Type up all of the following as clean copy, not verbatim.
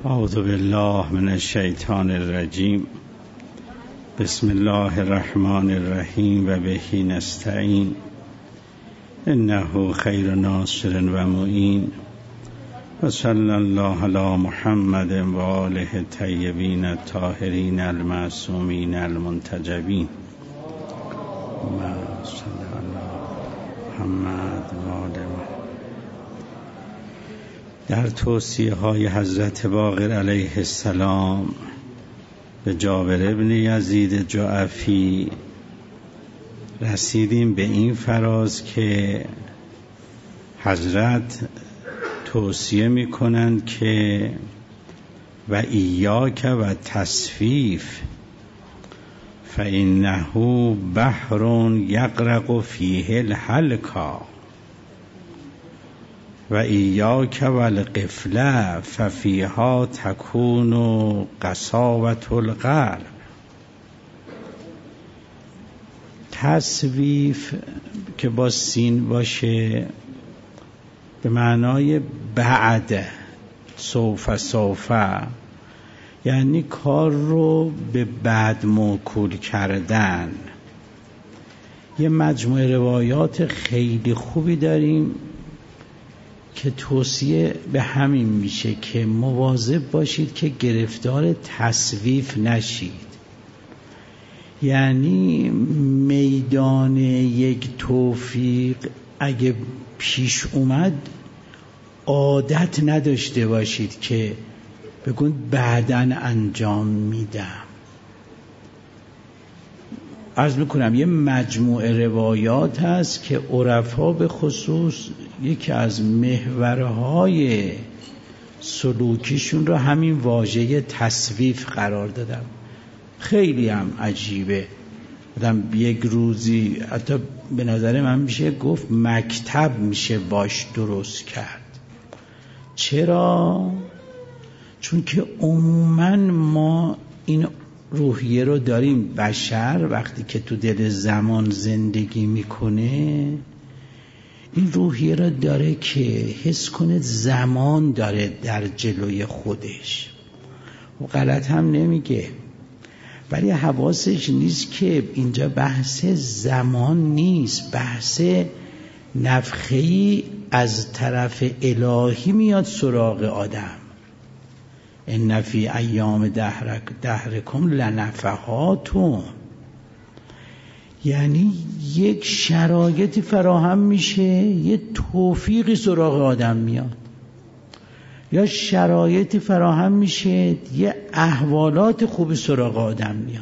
اعوذ بالله من الشیطان الرجیم. بسم الله الرحمن الرحیم و به نستعین انه خیر ناصر و معین و صلی الله علی محمد و آله الطیبین الطاهرین المعصومین المنتجبین و صلی الله محمد و آله. در توصیه های حضرت باقر علیه السلام به جابر ابن یزید جعفی رسیدیم به این فراز که حضرت توصیه می کنند که و ایاک و تصفیف فإنه بحر یغرق فیه الهلکا و ایاک و الغفله ففیها تکون قساوة القلب. تصویف که با سین باشه به معنای بعد، سوف یعنی کار رو به بعد موکول کردن. یه مجموعه روایات خیلی خوبی داریم که توصیه به همین میشه که مواظب باشید که گرفتار تصویف نشید. یعنی میدان یک توفیق اگه پیش اومد عادت نداشته باشید که بگون بعداً انجام میدم. عرض میکنم یه مجموعه روایات هست که عرفا به خصوص یکی از محورهای سلوکیشون رو همین واژه تصویف قرار دادم. خیلی هم عجیبه. آدم یک روزی حتی به نظر من میشه گفت مکتب میشه باش درست کرد. چرا؟ چون که عموماً ما این روحیه رو داریم. بشر وقتی که تو دل زمان زندگی میکنه این روحیه رو داره که حس کنه زمان داره در جلوی خودش و غلط هم نمیگه، ولی حواسش نیست که اینجا بحث زمان نیست، بحث نفخه‌ای از طرف الهی میاد سراغ آدم. ان فی ایام دهرکم لنفحاتون، یعنی یک شرایطی فراهم میشه یه توفیقی سراغ آدم میاد، یا شرایطی فراهم میشه یه احوالات خوبی سراغ آدم میاد.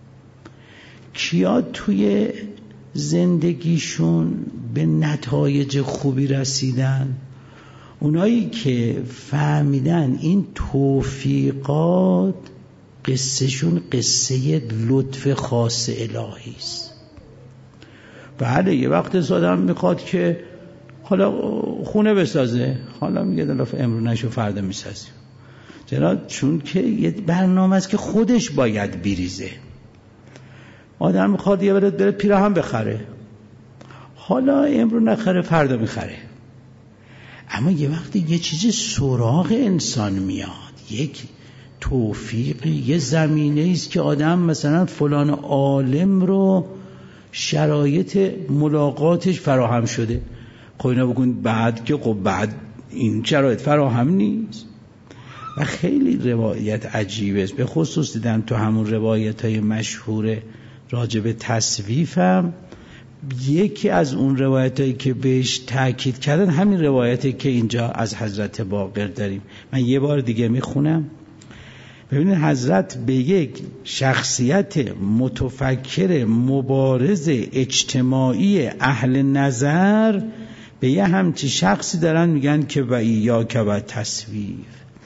کیا توی زندگیشون به نتایج خوبی رسیدن؟ اونایی که فهمیدن این توفیقات قصهشون قصه لطف خاص الهی است. بله یه وقت آدم میخواد که حالا خونه بسازه، حالا میگه دلف امرو نشو فردا میسازیم. چرا؟ چون که یه برنامه است که خودش باید بریزه. آدم میخواد یه بره پیراهن بخره، حالا امرو نخره فردا میخره. اما یه وقتی یه چیزی سراغ انسان میاد، یک توفیقی، یه زمینه است که آدم مثلا فلان عالم رو شرایط ملاقاتش فراهم شده، خب اینا بگون بعد که خب بعد این شرایط فراهم نیست. و خیلی روایت عجیبه است. به خصوص دیدم تو همون روایت های مشهور راجب تصویف هم یکی از اون روایتایی که بهش تاکید کردن همین روایتی که اینجا از حضرت باقر داریم. من یه بار دیگه میخونم. ببینید حضرت به یک شخصیت متفکر مبارز اجتماعی اهل نظر، به یه همچی شخصی دارن میگن که و ایاک و تصویف،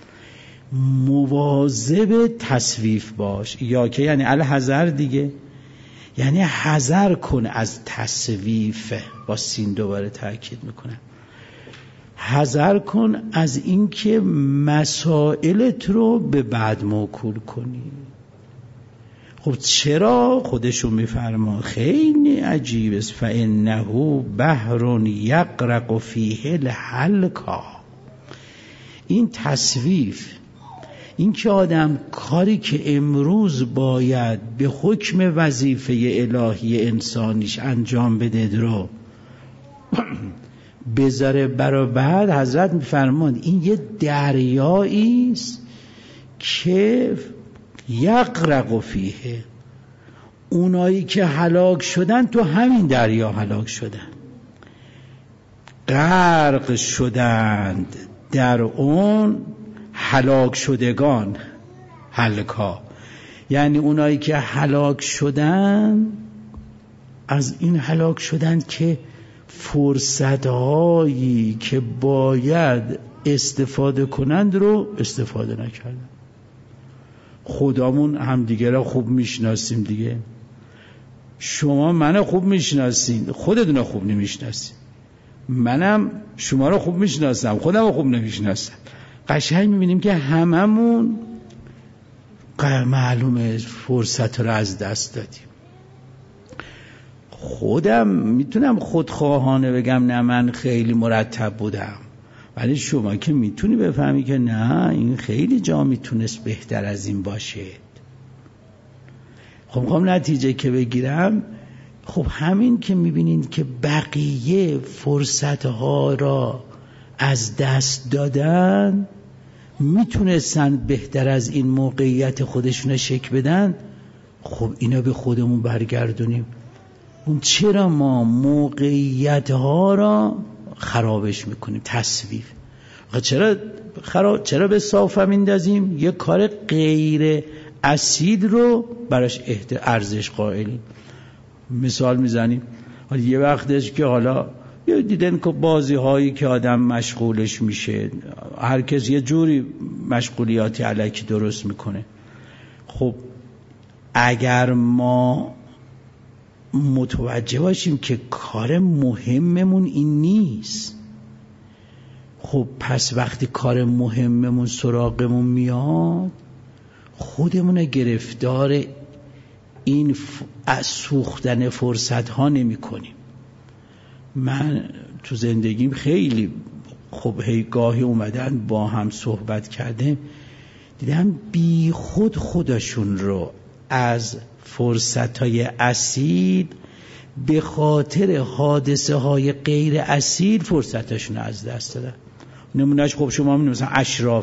مواظب تصویف باش. ایاک یعنی الحذر دیگه، یعنی حذر کن از تصویف. با سین دوباره تاکید میکنم، حذر کن از اینکه مسائلت رو به بعد موکول کنی. خب چرا؟ خودشون میفرما خیلی عجیب است. فإنه بحر یغرق فیه الهلکا. این تصویف این که آدم کاری که امروز باید به حکم وظیفه الهی انسانیش انجام بده رو بذاره برای بعد، حضرت میفرمان این یه دریایی است که یغرق فیه، اونایی که هلاک شدن تو همین دریا هلاک شدن، غرق شدند در اون هلاک شدگان هلکا، یعنی اونایی که هلاک شدن از این هلاک شدن که فرصتهایی که باید استفاده کنند رو استفاده نکردن. خدامون همدیگه را خوب میشناسیم دیگه، شما منو خوب میشناسین، خودتون خوب نمیشناسین، منم شما رو خوب میشناسم، خودم رو خوب نمیشناسم. قشنگ میبینیم که هممون معلومه فرصت رو از دست دادیم. خودم میتونم خودخواهانه بگم نه من خیلی مرتب بودم، ولی شما که میتونی بفهمی که نه این خیلی جا میتونست بهتر از این باشه. خب میخوام نتیجه که بگیرم، خب همین که میبینید که بقیه فرصتها را از دست دادن، میتونستن بهتر از این موقعیت خودشون شکل بدن، خب اینا به خودمون برگردونیم. اون چرا ما موقعیت ها را خرابش میکنیم؟ تصویف. چرا به صافه میندازیم؟ یه کار غیر اصیل رو براش ارزش قائلیم. مثال میزنیم، حالا یه وقتش که حالا دیدن که بازی هایی که آدم مشغولش میشه، هر کس یه جوری مشغولیاتی الکی درست میکنه. خب اگر ما متوجه باشیم که کار مهممون این نیست، خب پس وقتی کار مهممون سراغمون میاد، خودمون گرفتار این سوختن فرصت ها نمی کنیم. من تو زندگیم خیلی خب گاهی اومدن با هم صحبت کردیم، دیدم بی خودشون رو از فرصت‌های اصیل به خاطر حادثه های غیر اصیل فرصتشون از دست دادن. نمونهش خب شما می‌بینید مثلا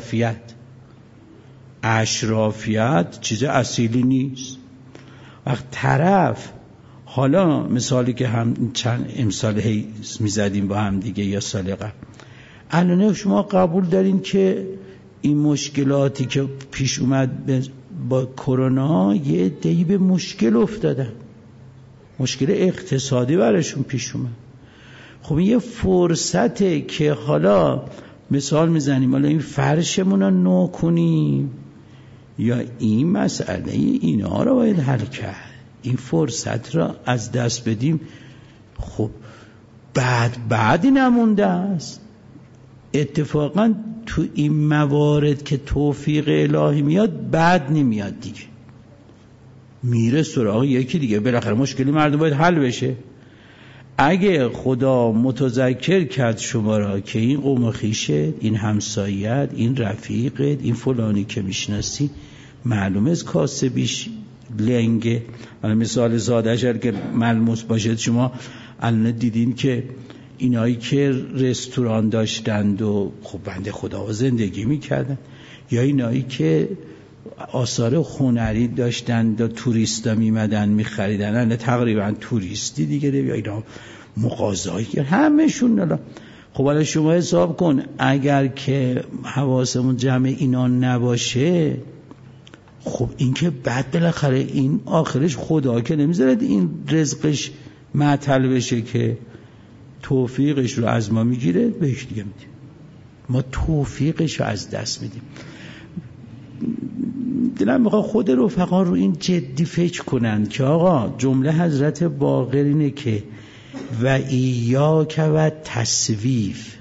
اشرافیت چیز اصیلی نیست. وقت طرف، حالا مثالی که هم چند امثال میزدیم با هم دیگه یا سال قبل، الان شما قبول دارین که این مشکلاتی که پیش اومد با کرونا یه عده‌ای به مشکل افتادن، مشکل اقتصادی براشون پیش اومد. خب یه فرصته که حالا مثال میزنیم، حالا این فرشمون رو نو کنیم یا این مسئله اینا رو باید حل کرد، این فرصت را از دست بدیم. خب بعدی نمونده است. اتفاقا تو این موارد که توفیق الهی میاد، بعد نمیاد دیگه، میره سراغ یکی دیگه. بالاخره مشکلی مردم باید حل بشه. اگه خدا متذکر کرد شما را که این قوم خویشت، این همسایت، این رفیقت، این فلانی که میشناسی معلومه از کاسبیش لنگه، مثال زادش که ملموس باشد. شما الان دیدین که اینایی که رستوران داشتند و خب بنده خدا زندگی میکردن، یا اینایی که آثار هنری داشتند و توریستا میمدن میخریدن، الان تقریبا توریستی دیگه، یا اینا مغازه‌ای که همشون. خب حالا شما حساب کن اگر که حواسمون جمع اینا نباشه، خب این که بعد بالاخره این آخرش خدا که نمیذاره این رزقش معطل بشه، که توفیقش رو از ما میگیره بهش دیگه میدیم. ما توفیقش رو از دست میدیم. دلم میخواد خود رفقا رو این جدی فکر کنن که آقا جمله حضرت باقر اینه که و ایاک و تصویف،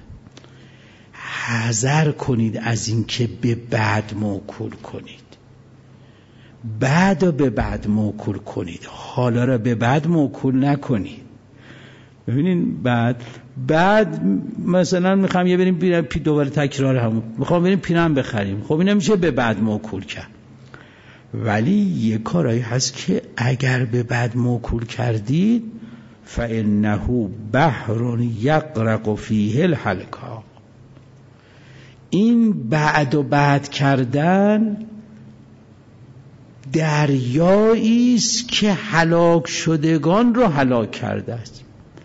حذر کنید از این که به بعد موکول کنید. بعد رو به بعد موکول کنید، حالا رو به بعد موکول نکنید. ببینین بعد بعد مثلا میخوام یه بریم دوباره تکرار همون، میخوام بریم پیرن بخریم، خب این نمیشه به بعد موکول کرد. ولی یه کارایی هست که اگر به بعد موکول کردید فإنه بحر یغرق فیه الهلکا، این بعد کردن دریایی است که هلاک شدگان رو هلاک کرده است.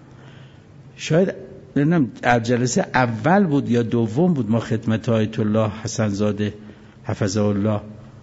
شاید نمیدونم جلسه اول بود یا دوم بود ما خدمت آیت الله حسن زاده حفظه الله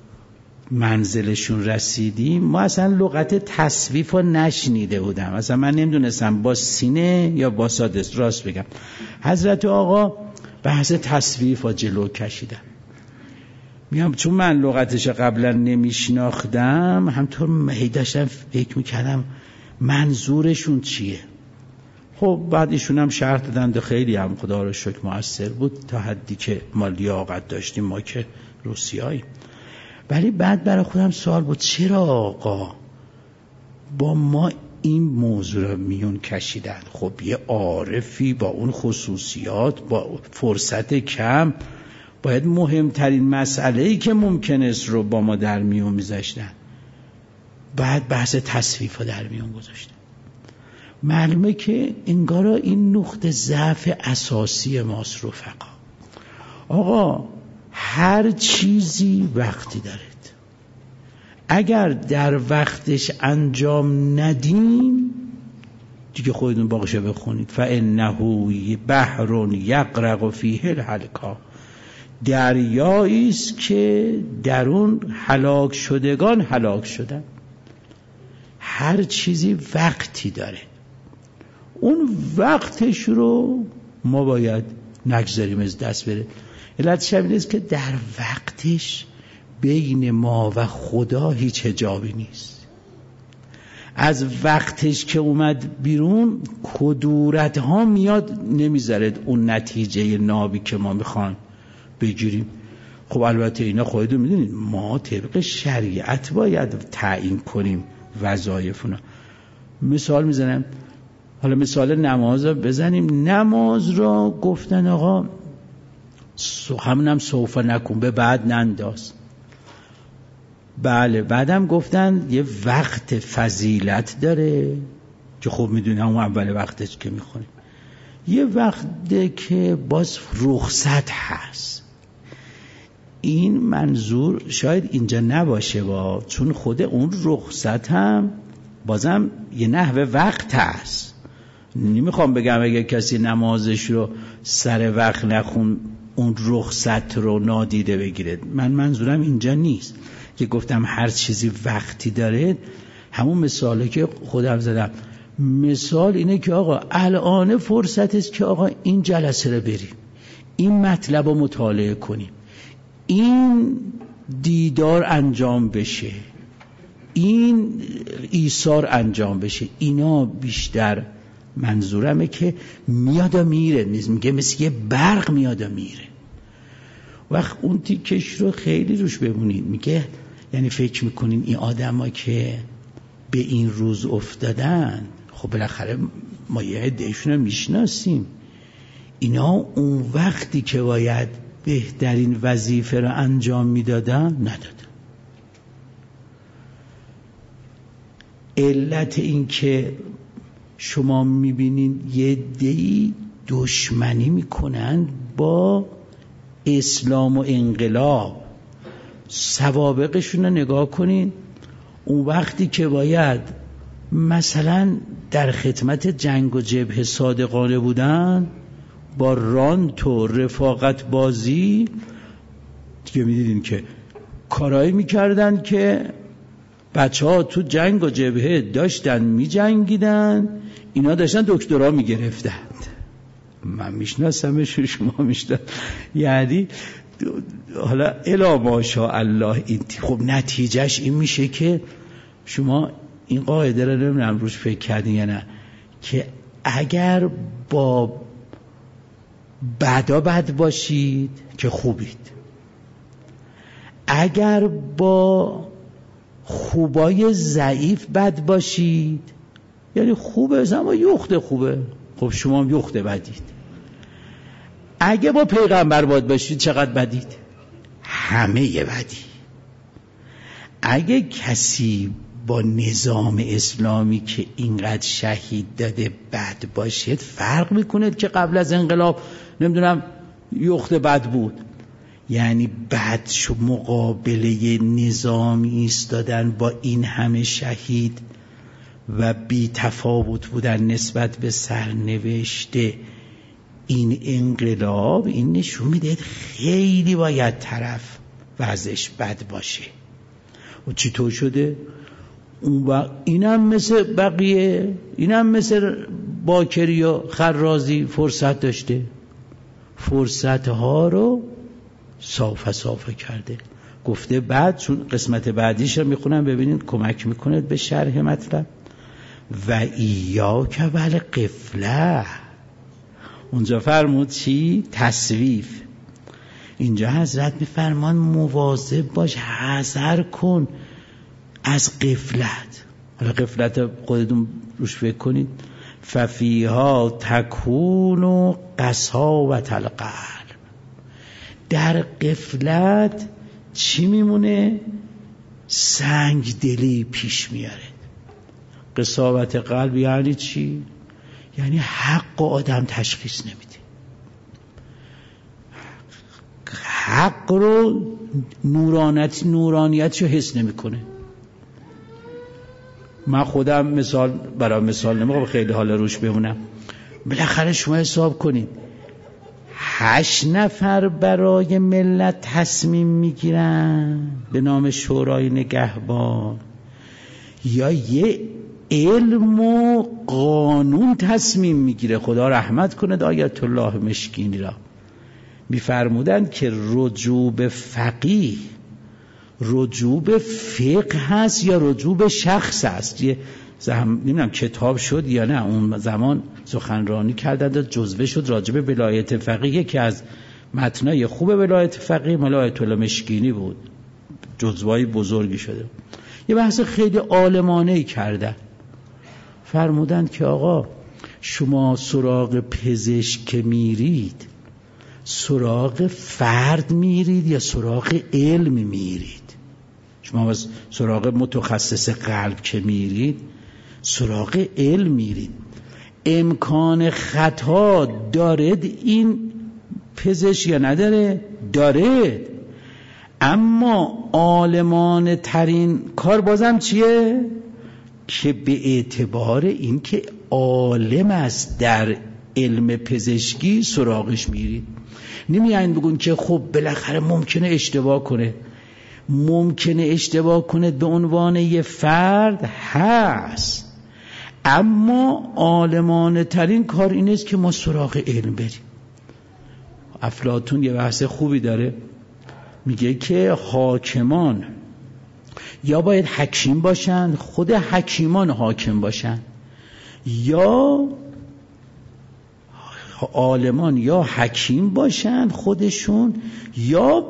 منزلشون رسیدیم، ما اصلا لغت تصویف رو نشنیده بودم، اصلا من نمیدونستم با سینه یا با سادس. راست بگم حضرت آقا بحث تصویف رو جلو کشیدن. میام چون من لغتش قبلا نمیشناختم، همطور هی داشتم فکر میکردم منظورشون چیه. خب بعد ایشون هم شرح دادن و خیلی هم خدا رو شکر مؤثر بود تا حدی که ما لیاقت داشتیم، ما که روسیاییم. ولی بعد برای خودم سوال بود چرا آقا با ما این موضوع رو میون کشیدن؟ خب یه عارفی با اون خصوصیات با فرصت کم باید مهمترین مسئله‌ای که ممکن است رو با ما در میون میذاشتن، بعد بحث تصویف رو در میون گذاشتن. معلومه که انگارا این نقطه ضعف اساسی ماست رفقا. آقا هر چیزی وقتی دارد، اگر در وقتش انجام ندیم دیگه خودتون باقیشو بخونید فإنه بحر یغرق فیه الهلکا، دریایی است که در اون هلاک شدگان هلاک شدن. هر چیزی وقتی داره، اون وقتش رو ما باید نگذاریم از دست بره. علتش همین است که در وقتش بین ما و خدا هیچ حجابی نیست. از وقتش که اومد بیرون کدورت ها میاد نمیذارد اون نتیجه نابی که ما میخوان بگیریم. خب البته اینا خودتون میدونید ما طبق شریعت باید تعیین کنیم وظایفونا. مثال میزنم، حالا مثال نماز رو بزنیم. نماز را گفتن آقا همونم سوف نکن، به بعد ننداز. بله بعدم گفتن یه وقت فضیلت داره که خب میدونی همون اول وقتش که میخونیم، یه وقته که باز رخصت هست. این منظور شاید اینجا نباشه چون خود اون رخصت هم بازم یه نحوه وقت هست. نمیخوام بگم اگه کسی نمازش رو سر وقت نخون اون رخصت رو نادیده بگیره، من منظورم اینجا نیست که گفتم هر چیزی وقتی داره. همون مثاله که خودم زدم، مثال اینه که آقا الان فرصت است که آقا این جلسه رو بریم، این مطلب رو مطالعه کنیم، این دیدار انجام بشه، این ایثار انجام بشه. اینا بیشتر منظورمه که میاد و میره، میگه مثل یه برق میاد و میره. وقت اون تیکش رو خیلی روش بمونید، میگه یعنی فکر میکنین این آدم ها که به این روز افتادن، خب بالاخره ما یه عده‌شون رو میشناسیم، اینا اون وقتی که باید بهترین وظیفه رو انجام میدادن ندادن. علت این که شما میبینین یه عده‌ای دشمنی میکنن با اسلام و انقلاب، سوابقشون رو نگاه کنین. اون وقتی که باید مثلا در خدمت جنگ و جبهه صادقانه بودن با رانت و رفاقت بازی دیگه میدیدین که کارایی میکردن که بچه ها تو جنگ و جبهه داشتن میجنگیدن، اینا داشتن دکترا میگرفتن. من میشناسمشون، شما میشناسید، یعنی حالا الا ماشاءالله. این خب نتیجهش این میشه که شما این قاعده رو نمیدونم روش فکر کردین یا نه، که اگر با بدا بد باشید که خوبید، اگر با خوبای ضعیف بد باشید یعنی خوبه، اما یخت خوبه، خب شما هم یخته بدید. اگه با پیغمبر باد باشید چقدر بدید؟ همه یه بدی. اگه کسی با نظام اسلامی که اینقدر شهید داده بد باشید، فرق میکنه که قبل از انقلاب نمیدونم یخت بد بود. یعنی بد شو مقابله نظامی ایستادن با این همه شهید و بی تفاوت بودن نسبت به سرنوشته این انقلاب، این نشون میده خیلی باید طرف وضعش بد باشه. و چطور شده؟ اینم مثل بقیه، اینم مثل باکری و خرازی فرصت داشته، فرصتها رو صافه کرده. گفته بعد، چون قسمت بعدیش رو میخونم ببینید کمک میکنه به شرح مطلب. و ایاک والغفله، اونجا فرمود چی؟ تصویف. اینجا حضرت میفرمان مواظب باش، حذر کن از غفلت. حالا غفلت خودتون روش فکر کنید. ففیها تکون قساوة القلب، در غفلت چی میمونه؟ سنگ دلی پیش میاره. قساوت قلب یعنی چی؟ یعنی حق آدم تشخیص نمیده، حق رو نورانیت رو حس نمیکنه. من خودم مثال نمیخوام خیلی حالا روش بمونم. بالاخره شما حساب کنید 8 نفر برای ملت تصمیم میگیرن به نام شورای نگهبان، یا یه علم و قانون تصمیم میگیره. خدا رحمت کنه آیت الله مشکینی را، میفرمودند که رجوع به فقیه رجوع به فقه هست یا رجوع به شخص هست. یه نمیدونم کتاب شد یا نه، اون زمان سخنرانی کردند جزوه شد راجع به ولایت فقیه که از متنای خوب ولایت فقیه مال آیت الله مشکینی بود، جزوه‌ای بزرگی شده. یه بحث خیلی عالمانه‌ای کردن، فرمودند که آقا شما سراغ پزشک که میرید سراغ فرد میرید یا سراغ علم میرید؟ شما سراغ متخصص قلب که میرید سراغ علم میرید. امکان خطا دارد این پزشک یا نداره؟ داره. اما عالمانه ترین کار بازم چیه؟ که به اعتبار این که عالم است در علم پزشکی سراغش میرید. نمیایین بگون که خب بالاخره ممکنه اشتباه کنه. ممکنه اشتباه کنه به عنوان یه فرد هست، اما عالمانه ترین کار این است که ما سراغ علم بریم. افلاطون یه بحث خوبی داره، میگه که حاکمان یا باید حکیم باشن، خود حکیمان حاکم باشن، یا عالمان یا حکیم باشن خودشون، یا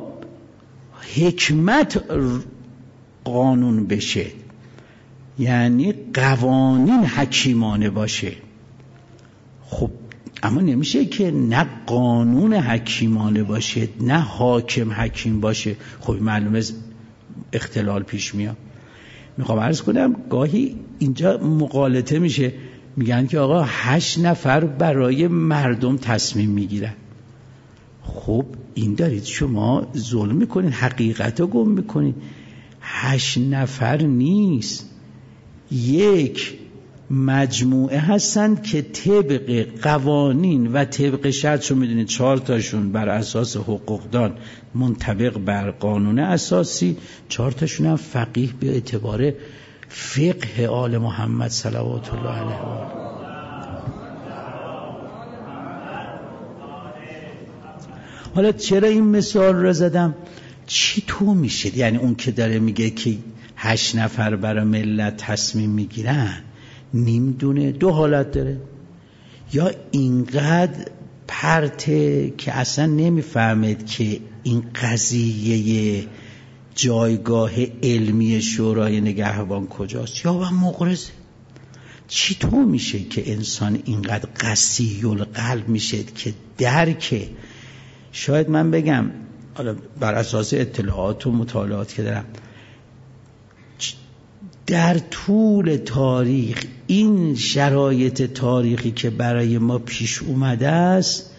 حکمت قانون بشه، یعنی قوانین حکیمانه باشه. خب اما نمیشه که نه قانون حکیمانه باشه نه حاکم حکیم باشه. خب معلومه اختلال پیش میاد. میخوام عرض کنم گاهی اینجا مغالطه میشه، میگن که آقا 8 نفر برای مردم تصمیم میگیرن. خب این دارید شما ظلم میکنید، حقیقت رو گم میکنید. 8 نفر نیست، یک مجموعه هستن که طبق قوانین و طبق شرط، شما میدونید 4 تاشون بر اساس حقوقدان منطبق بر قانون اساسی، 4 تاشون هم فقیه به اعتبار فقه آل محمد صلوات الله علیه. حالا چرا این مثال رو زدم؟ چی تو میشه؟ یعنی اون که داره میگه که 8 نفر برای ملت تصمیم میگیرن نمیدونه، 2 حالت داره. یا اینقدر پرته که اصلا نمیفهمید که این قضیه جایگاه علمی شورای نگهبان کجاست، یا با مغرضه. چطور میشه که انسان اینقدر قسی القلب میشه که درک، شاید من بگم حالا بر اساس اطلاعات و مطالعات که دارم، در طول تاریخ این شرایط تاریخی که برای ما پیش اومده است،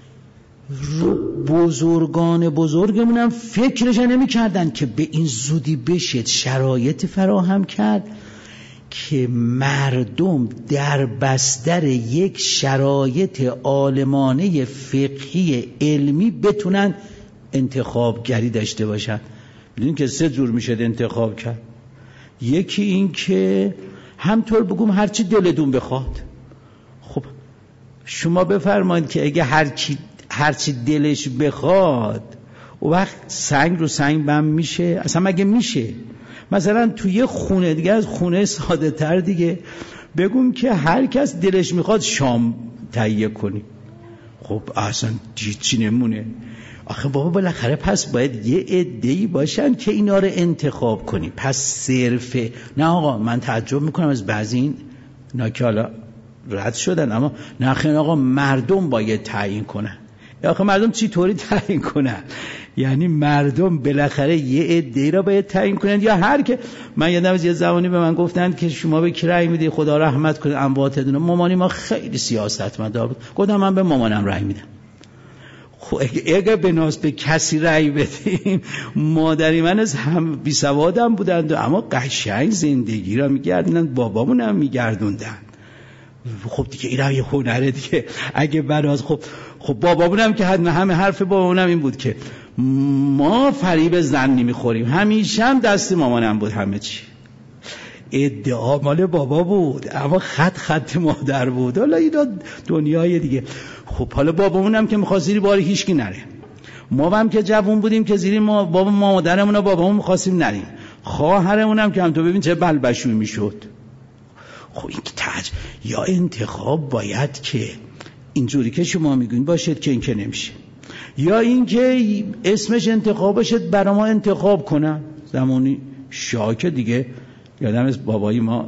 بزرگان بزرگمون هم فکرش نمی کردن که به این زودی بشه شرایط فراهم کرد که مردم در بستر یک شرایط عالمانه فقهی علمی بتونن انتخابگری داشته باشن. میدونین که 3 جور میشه انتخاب کرد. یکی این که همطور بگم هرچی دلتون بخواد. خب شما بفرمایید که اگه هرچی دلش بخواد و وقت سنگ رو سنگ بم میشه؟ اصلا مگه میشه؟ مثلا توی یه خونه دیگه از خونه ساده تر دیگه بگم که هر کس دلش میخواد شام تهیه کنی، خب اصلا چی نمونه؟ آخه بابا بالاخره پس باید یه عده‌ای باشن که اینا رو انتخاب کنی. پس صرفه نه آقا، من تعجب میکنم از بعضی اینا که حالا رد شدن، اما نه خیلی آقا مردم باید تعیین کنن. آخه مردم چی طوری تعیین کنن؟ یعنی مردم بالاخره یه عده‌ای را باید تعیین کنن یا هر که؟ من یادم از یه زمانی به من گفتن که شما به کی رأی میدی؟ خدا رحمت کنه امواتتون. مامانی ما خیلی سیاستمدار بود. گفتم من به مامانم رأی میدم. خب اگه به کسی رأی بدیم، مادری من از هم بی سوادم بودند اما قشنگ زندگی را میگردوندن، بابامون هم میگردوندن. خب دیگه این یه هنره دیگه. اگه براز خب بابامون هم که همه حرف بابامون هم این بود که ما فریب زن نمیخوریم، همیشه هم دست مامانم بود همه چی. ادعا مال بابا بود اما خط مادر بود. حالا اینا دنیای دیگه. خب حالا بابامون هم که می‌خواست زیر بار هیچکی نره، ما هم که جوون بودیم که زیر بابا مادرمون و بابامون می‌خواستیم نریم، خواهرمون هم که هم تو ببین چه بلبشوی میشد. خب این یا انتخاب باید که اینجوری که شما میگین باشید که این که نمیشه، یا این که اسمش انتخاب باشد برای ما انتخاب کنن. زمانی شاکه دیگه یادم از بابایی ما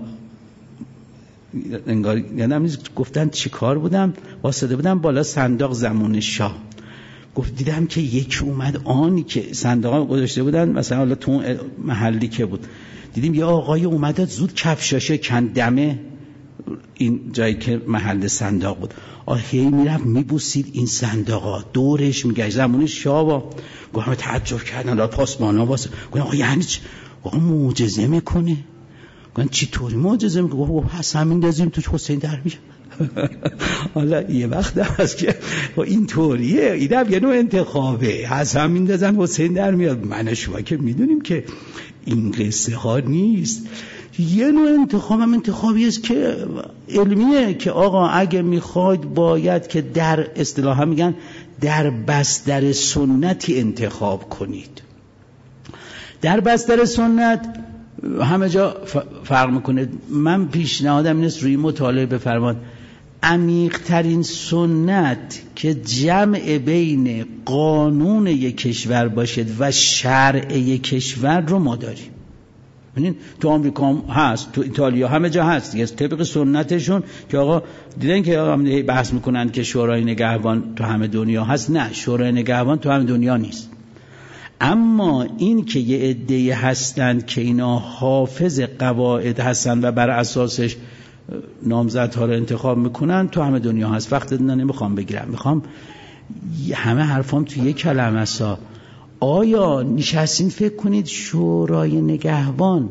انگار یادم نیست گفتن چی کار بودم، واسطه بودم بالا صندوق زمان شاه، گفت دیدم که یکی اومد آنی که صندوق گذاشته بودن مثلا حالا تو محلی که بود، دیدیم یه آقای اومد زود کفشاشه کندمه این جایی که محل صندوق بود، هی میرفت میبوسید این صندوقا دورش میگشت. زمان شاه گفتم تعجب کردن داد پاسبانا واسه گفتم آقا یعنی آقا معجزه میکنه؟ گفتن چی طوری معجزه میکنه؟ گفتم پس همین دازیم تو حسین در میاد. حالا یه وقت هست که این طوریه، اینم یه نوع انتخابه، هست همین دازن حسین در میاد. من شما که میدونیم که این قصه ها نیست. یه نوع انتخاب هم انتخابی است که علمیه که آقا اگه میخواید باید که در اصطلاح میگن در بستر سنتی انتخاب کنید. در بستر سنت همه جا فرق میکنه. من پیشنهادم این است روی مطالعه بفرماد. عمیق‌ترین سنت که جمع بین قانون یک کشور باشد و شرع یک کشور رو ما داریم. ببینید تو آمریکا هم هست، تو ایتالیا همه جا هست دیگه، طبق سنتشون که آقا دیدن که آقا بحث میکنن که شورای نگهبان تو همه دنیا هست. نه، شورای نگهبان تو همه دنیا نیست. اما این که یه عده‌ای هستند که اینا حافظ قواعد هستن و بر اساسش نامزدها رو انتخاب میکنن تو همه دنیا هست. وقت نمیخوام بگیرم، میخوام همه حرفام تو یک کلمه است. آیا نشستین فکر کنید شورای نگهبان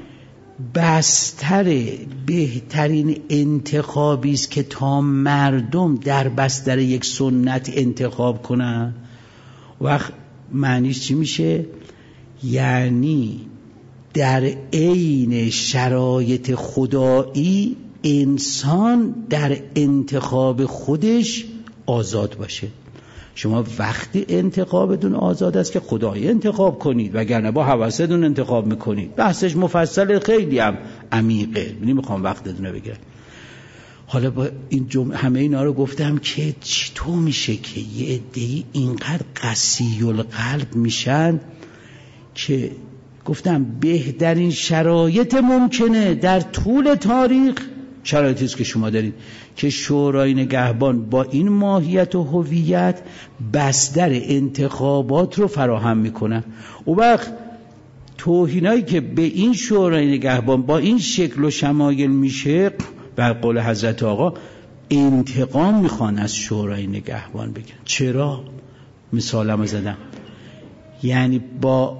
بستر بهترین انتخابی است که تا مردم در بستر یک سنت انتخاب کنن؟ وقت معنیش چی میشه؟ یعنی در عین شرایط خدایی انسان در انتخاب خودش آزاد باشه. شما وقتی انتخابتون آزاد است که خدایی انتخاب کنید، وگرنه با هوستون انتخاب میکنید. بحثش مفصل خیلی هم عمیقه، نمیخوام وقتتون رو بگیرم. حالا با این همه اینا رو گفتم که چطور میشه که یه عده‌ای اینقدر قسی القلب میشن که گفتم بهترین شرایط ممکنه در طول تاریخ شرایطی است که شما دارید که شورای نگهبان با این ماهیت و هویت بستر انتخابات رو فراهم میکنن. اون وقت توهینایی که به این شورای نگهبان با این شکل و شمایل میشه، بر قول حضرت آقا انتقام میخوان از شورای نگهبان بگن. چرا؟ مثالم زدم، یعنی با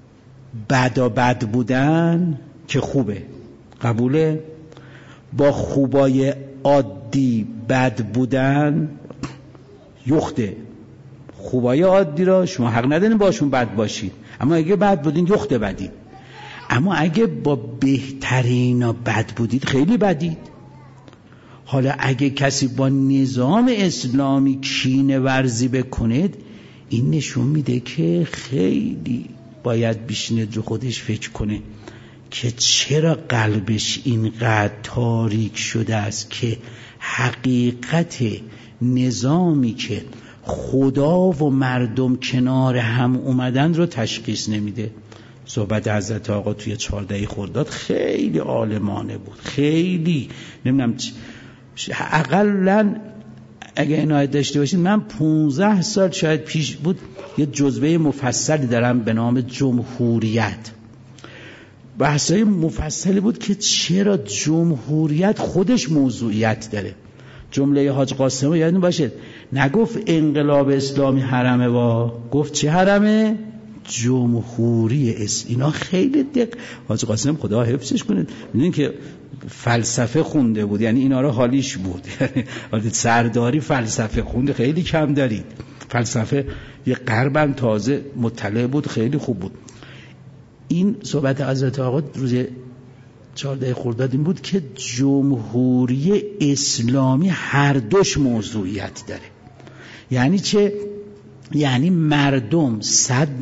بد بودن که خوبه، قبوله، با خوبای عادی بد بودن یخته. خوبای عادی را شما حق ندارین باشون بد باشید، اما اگه بد بودین یخته بدید. اما اگه با بهترینا بد بودید خیلی بدید. حالا اگه کسی با نظام اسلامی کینه ورزی بکنید، این نشون میده که خیلی باید بشینه رو خودش فکر کنه که چرا قلبش اینقدر تاریک شده است که حقیقت نظامی که خدا و مردم کنار هم اومدن رو تشخیص نمیده. صحبت حضرت آقا توی 14 خرداد خیلی عالمانه بود، خیلی نمیدونم اقلن اگه عنایت داشته باشید، من 15 سال شاید پیش بود یه جزوه مفصلی دارم به نام جمهوریت. بحثای مفصلی بود که چرا جمهوریت خودش موضوعیت داره. جمله حاج قاسم یادتون باشه، نگفت انقلاب اسلامی حرمه، گفت چه حرمه؟ جمهوری اینا خیلی حاج قاسم خدا حفظش کنه. میدونین که فلسفه خونده بود، یعنی اینا رو حالیش بود. یعنی سرداری فلسفه خونده خیلی کم دارید. فلسفه یه غربم تازه مطلع بود، خیلی خوب بود. این صحبت حضرت آقا روز 14 خرداد این بود که جمهوری اسلامی هر دوش موضوعیت داره. یعنی چه؟ یعنی مردم 100%،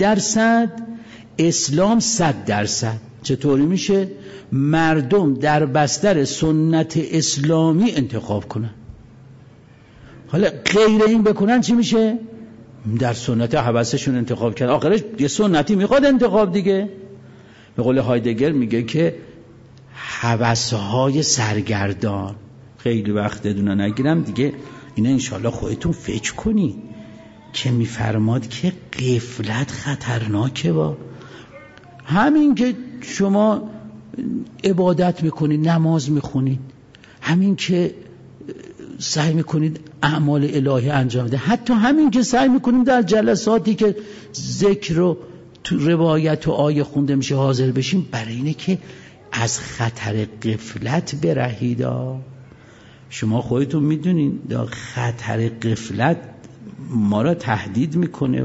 اسلام 100%. چطوری میشه؟ مردم در بستر سنت اسلامی انتخاب کنن. حالا غیر این بکنن چی میشه؟ در سنت هوسشون انتخاب کردن. آخرش یه سنتی میخواد انتخاب دیگه. به قول هایدگر میگه که هوسهای سرگردان، خیلی وقت دونه نگیرم دیگه، اینا انشالله خودتون فکر کنید که میفرماد که غفلت خطرناکه. با همین که شما عبادت میکنید، نماز میخونید، همین که سعی میکنید اعمال الهی انجام بده، حتی همین که سعی میکنید در جلساتی که ذکر و روایت و آیه خونده میشه حاضر بشیم، برای اینه که از خطر غفلت برهید. شما خودتون میدونین خطر غفلت ما را تهدید میکنه.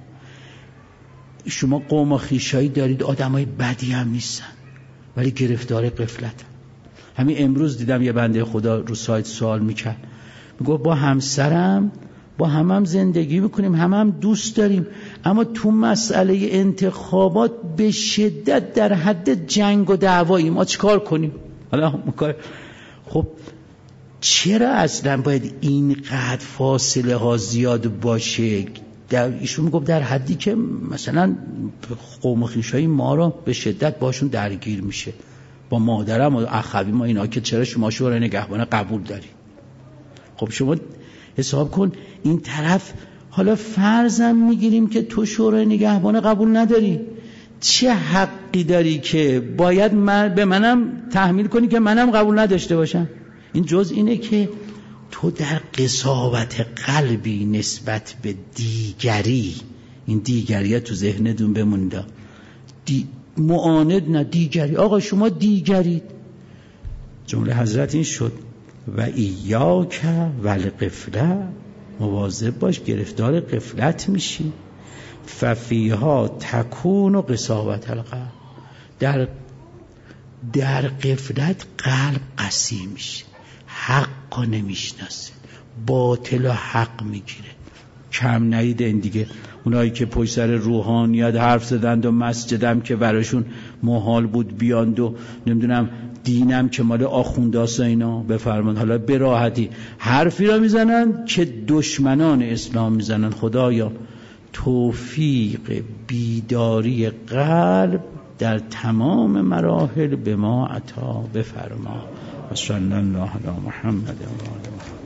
شما قوم و خویشایی دارید، آدمای بدی هم نیستن ولی گرفتار غفلت. همین امروز دیدم یه بنده خدا رو سایت سوال میکرد، میگه با همسرم با هم زندگی میکنیم، هم دوست داریم، اما تو مسئله انتخابات به شدت در حد جنگ و دعواییم، ما چیکار کنیم؟ حالا خب چرا اصلا باید اینقدر فاصله ها زیاد باشه؟ ایشون میگفت در حدی که مثلا قوم و خویشای ما را به شدت باشون درگیر میشه، با مادرم و اخوی ما اینا، که چرا شما شورای نگهبان قبول داری؟ خب شما حساب کن این طرف، حالا فرضم میگیریم که تو شورای نگهبان قبول نداری، چه حقی داری که باید به منم تحمیل کنی که منم قبول نداشته باشم؟ این جز اینه که تو در قساوت قلبی نسبت به دیگری، این دیگریه تو ذهنتون بمونده، معاند نه دیگری. آقا شما دیگرید. جمله حضرت این شد و ایاک والغفله، مواظب باش گرفتار غفلت میشی. ففیها تکون و قساوت القلب، در غفلت قلب قسی میشه، حق نمیشناسه، باطل و حق میگیره. کم نیده این دیگه اونایی که پشت سر روحانیت حرف زدند و مسجدم که براشون محال بود بیاند و نمیدونم دینم که مال آخونداست اینا، بفرمایید حالا به راحتی حرفی را میزنن که دشمنان اسلام میزنن. خدایا توفیق بیداری قلب در تمام مراحل به ما عطا بفرما. و صلی الله علی محمد و آله محمد.